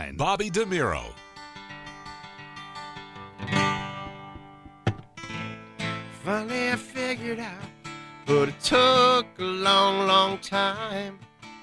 9, Bobby DeMuro. Finally I figured out, but it took a long, long time.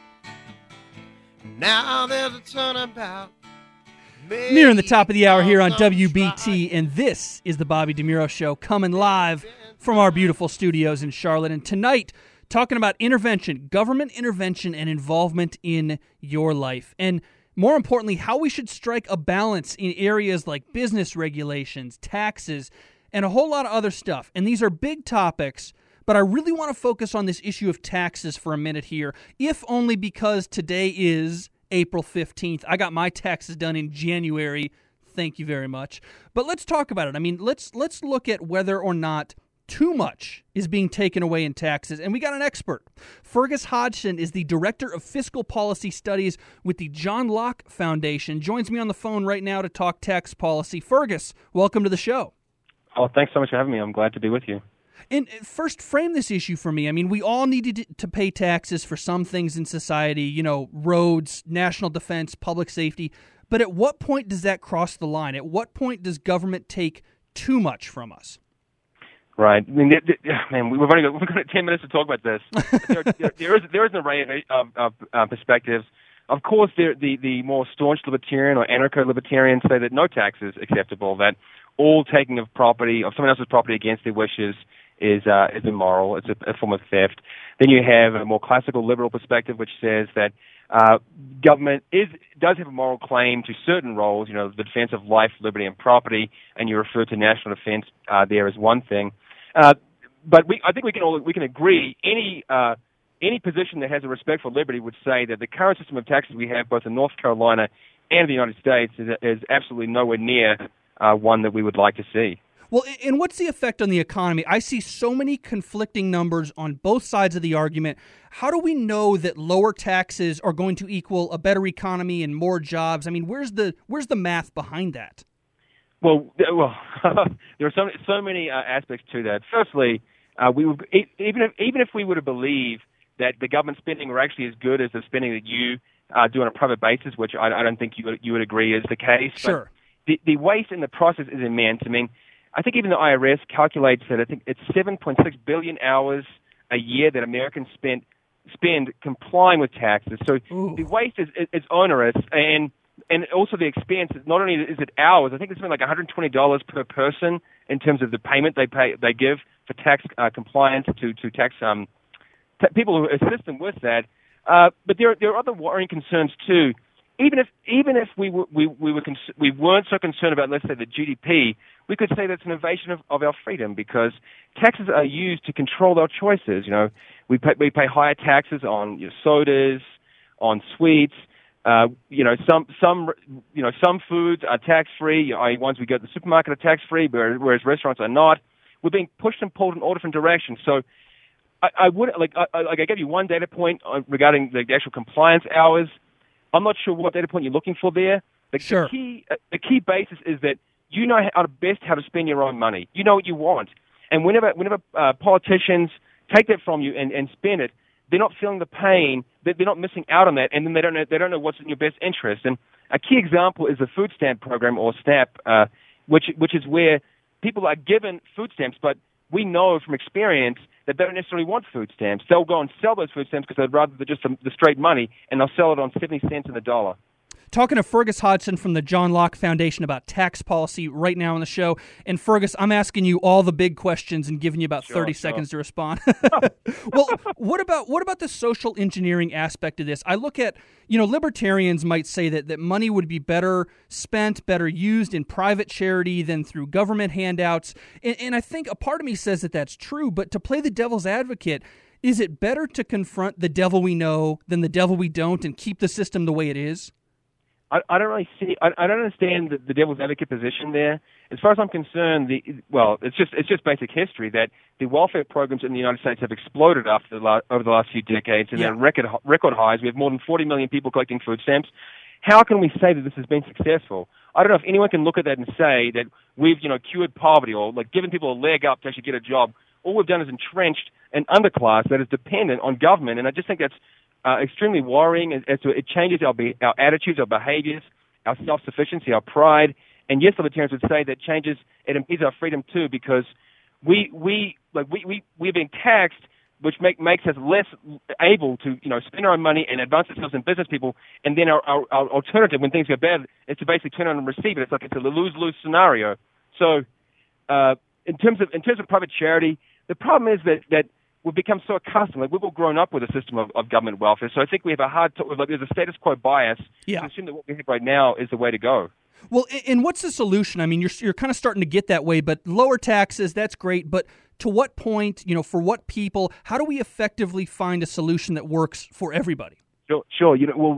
Now there's a turnabout. Nearing the top of the hour here on WBT, and this is the Bobby DeMuro Show, coming live from our beautiful studios in Charlotte. And tonight, talking about intervention, government intervention and involvement in your life. And more importantly, how we should strike a balance in areas like business regulations, taxes, and a whole lot of other stuff. And these are big topics, but I really want to focus on this issue of taxes for a minute here, if only because today is April 15th. I got my taxes done in January. Thank you very much. But let's talk about it. I mean, let's look at whether or not too much is being taken away in taxes. And we got an expert. Fergus Hodgson is the Director of Fiscal Policy Studies with the John Locke Foundation. Joins me on the phone right now to talk tax policy. Fergus, welcome to the show. Oh, thanks so much for having me. I'm glad to be with you. And first, frame this issue for me. I mean, we all need to pay taxes for some things in society, you know, roads, national defense, public safety. But at what point does that cross the line? At what point does government take too much from us? Right. I mean, man, we've got 10 minutes to talk about this. there is an array of perspectives. Of course, the more staunch libertarian or anarcho-libertarians say that no tax is acceptable, that all taking of property, of someone else's property against their wishes is immoral. It's a form of theft. Then you have a more classical liberal perspective, which says that government does have a moral claim to certain roles, you know, the defense of life, liberty, and property, and you refer to national defense there as one thing. But I think we can agree any position that has a respect for liberty would say that the current system of taxes we have both in North Carolina and the United States is absolutely nowhere near one that we would like to see. Well, and what's the effect on the economy? I see so many conflicting numbers on both sides of the argument. How do we know that lower taxes are going to equal a better economy and more jobs? I mean, where's the math behind that? Well, there are so many aspects to that. Firstly, even if we were to believe that the government spending were actually as good as the spending that you do on a private basis, which I don't think you would agree is the case. Sure. But the waste in the process is immense. I mean, I think even the IRS calculates that I think it's 7.6 billion hours a year that Americans spend complying with taxes. So the waste is onerous, and also the expense. Not only is it hours, I think it's something like $120 per person in terms of the payment they give for tax compliance to tax people who assist them with that. But there are other worrying concerns too. Even if we weren't so concerned about, let's say, the GDP, we could say that's an invasion of our freedom, because taxes are used to control our choices. You know, we pay higher taxes on sodas, on sweets. Some foods are tax free. Ones we go to the supermarket are tax free, whereas restaurants are not. We're being pushed and pulled in all different directions. So I gave you one data point regarding the actual compliance hours. I'm not sure what data point you're looking for there. Sure. The key basis is that you know how to spend your own money. You know what you want. And whenever politicians take that from you and spend it, they're not feeling the pain. They're not missing out on that, and then they don't know what's in your best interest. And a key example is the food stamp program, or SNAP, which is where people are given food stamps, but we know from experience that they don't necessarily want food stamps. They'll go and sell those food stamps because they'd rather than just the straight money, and they'll sell it on 70 cents in the dollar. Talking to Fergus Hodgson from the John Locke Foundation about tax policy right now on the show. And Fergus, I'm asking you all the big questions and giving you about 30 seconds to respond. Well, what about the social engineering aspect of this? I look at, libertarians might say that money would be better spent, better used in private charity than through government handouts. And I think a part of me says that that's true, but to play the devil's advocate, is it better to confront the devil we know than the devil we don't and keep the system the way it is? I don't really see. I don't understand the devil's advocate position there. As far as I'm concerned, it's just basic history that the welfare programs in the United States have exploded over the last few decades, and they're record highs. We have more than 40 million people collecting food stamps. How can we say that this has been successful? I don't know if anyone can look at that and say that we've cured poverty or given people a leg up to actually get a job. All we've done is entrenched an underclass that is dependent on government, and I just think that's extremely worrying as to it changes our attitudes, our behaviors, our self-sufficiency, our pride. And yes, libertarians would say that it impedes our freedom too, because we're being taxed, which makes us less able to, spend our own money and advance ourselves in business people. And then our alternative when things go bad is to basically turn on and receive it. It's a lose-lose scenario. So, in terms of private charity, the problem is that we've become so accustomed. We've all grown up with a system of government welfare. So I think we have a hard time. There's a status quo bias to assume that what we have right now is the way to go. Well, and what's the solution? I mean, you're kind of starting to get that way, but lower taxes, that's great. But to what point, for what people, how do we effectively find a solution that works for everybody? Sure.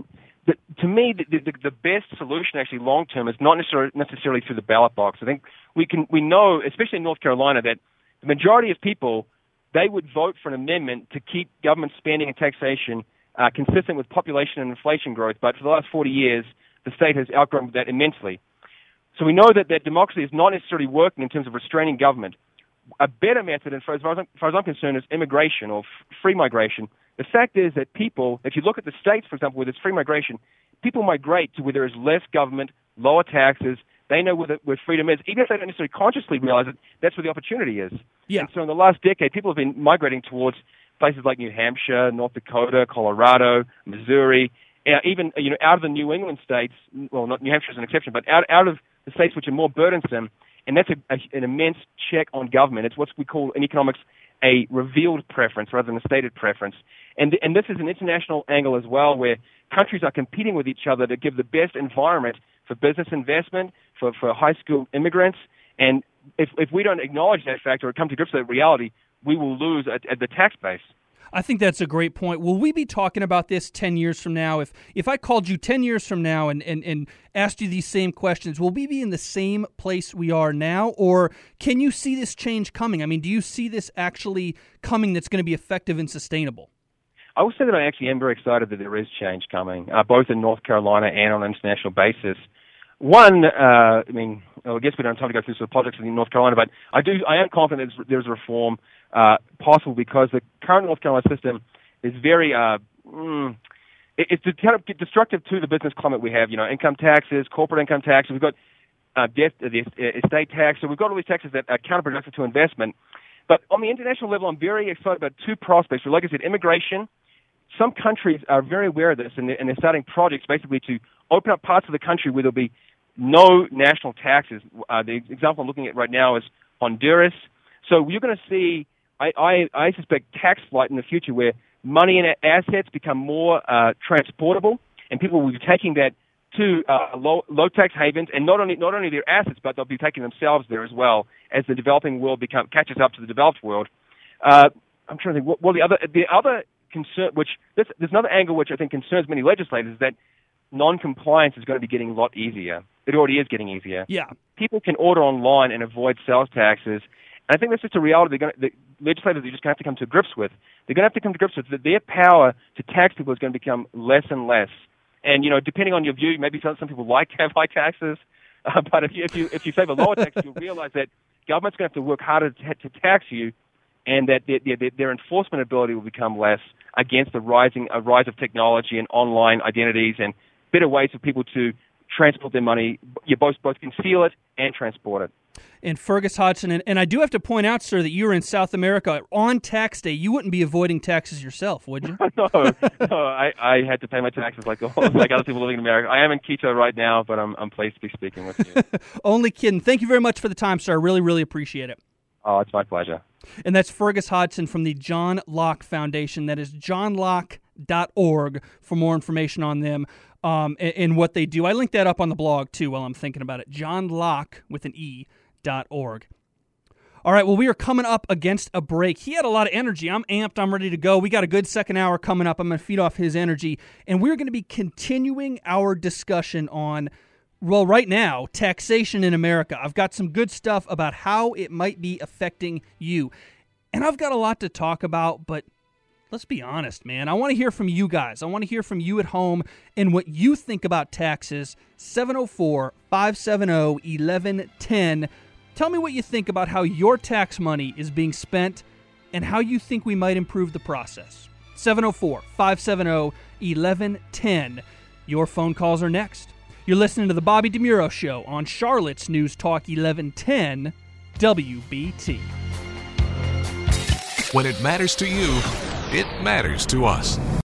To me, the best solution actually long term is not necessarily through the ballot box. I think we know, especially in North Carolina, that the majority of people, they would vote for an amendment to keep government spending and taxation consistent with population and inflation growth. But for the last 40 years, the state has outgrown that immensely. So we know that democracy is not necessarily working in terms of restraining government. A better method, as far as I'm concerned, is immigration or free migration. The fact is that people, if you look at the states, for example, where there's free migration, people migrate to where there is less government, lower taxes. They know where freedom is. Even if they don't necessarily consciously realize it, that's where the opportunity is. Yeah. And so in the last decade, people have been migrating towards places like New Hampshire, North Dakota, Colorado, Missouri, even out of the New England states. Well, not New Hampshire is an exception, but out of the states which are more burdensome. And that's an immense check on government. It's what we call in economics a revealed preference rather than a stated preference. And this is an international angle as well, where countries are competing with each other to give the best environment for business investment, for high school immigrants. And if we don't acknowledge that fact or come to grips with that reality, we will lose at the tax base. I think that's a great point. Will we be talking about this 10 years from now? If I called you 10 years from now and asked you these same questions, will we be in the same place we are now? Or can you see this change coming? I mean, do you see this actually coming that's going to be effective and sustainable? I will say that I actually am very excited that there is change coming, both in North Carolina and on an international basis. One, I guess we don't have time to go through the politics in North Carolina, but I am confident there's reform possible, because the current North Carolina system is very it's kind of destructive to the business climate we have. Income taxes, corporate income taxes. We've got the estate tax. So we've got all these taxes that are counterproductive to investment. But on the international level, I'm very excited about two prospects. So like I said, immigration. Some countries are very aware of this, and they're starting projects basically to open up parts of the country where there'll be no national taxes. The example I'm looking at right now is Honduras. So you're going to see, I suspect, tax flight in the future, where money and assets become more transportable, and people will be taking that to low tax havens, and not only their assets, but they'll be taking themselves there as well, as the developing world catches up to the developed world. I'm trying to think. Well, the other concern, there's another angle which I think concerns many legislators, is that non-compliance is going to be getting a lot easier. It already is getting easier. Yeah. People can order online and avoid sales taxes. And I think that's just a reality the legislators are just going to have to come to grips with. They're going to have to come to grips with that their power to tax people is going to become less and less. And, depending on your view, maybe some people like to have high taxes. But if you favor lower taxes, you'll realize that government's going to have to work harder to tax you, and that their enforcement ability will become less against a rise of technology and online identities and better ways for people to transport their money. You both conceal it and transport it. And Fergus Hodgson, and I do have to point out, sir, that you were in South America on tax day. You wouldn't be avoiding taxes yourself, would you? No, I had to pay my taxes like other people living in America. I am in Quito right now, but I'm pleased to be speaking with you. Only kidding. Thank you very much for the time, sir. I really, really appreciate it. Oh, it's my pleasure. And that's Fergus Hodgson from the John Locke Foundation. That is johnlocke.org for more information on them and what they do. I linked that up on the blog, too, while I'm thinking about it. johnlocke with an E.org. All right, well, we are coming up against a break. He had a lot of energy. I'm amped. I'm ready to go. We got a good second hour coming up. I'm going to feed off his energy. And we're going to be continuing our discussion on, well, right now, taxation in America. I've got some good stuff about how it might be affecting you. And I've got a lot to talk about, but let's be honest, man. I want to hear from you guys. I want to hear from you at home and what you think about taxes. 704-570-1110. Tell me what you think about how your tax money is being spent and how you think we might improve the process. 704-570-1110. Your phone calls are next. You're listening to The Bobby DeMuro Show on Charlotte's News Talk 1110 WBT. When it matters to you, it matters to us.